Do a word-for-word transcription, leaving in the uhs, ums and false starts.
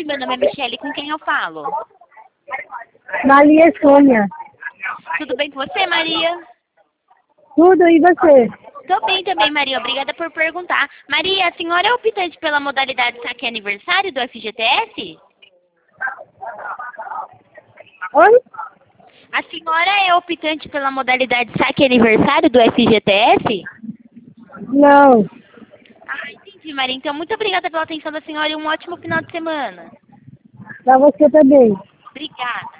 meu nome é Michele, com quem eu falo? Maria Sônia. Tudo bem com você, Maria? Tudo, e você? Tô bem também, Maria. Obrigada por perguntar. Maria, a senhora é optante pela modalidade saque aniversário do F G T S? Oi? A senhora é optante pela modalidade saque aniversário do F G T S? Não. Ah, entendi, Maria. Então, muito obrigada pela atenção da senhora e um ótimo final de semana. Pra você também. Obrigada.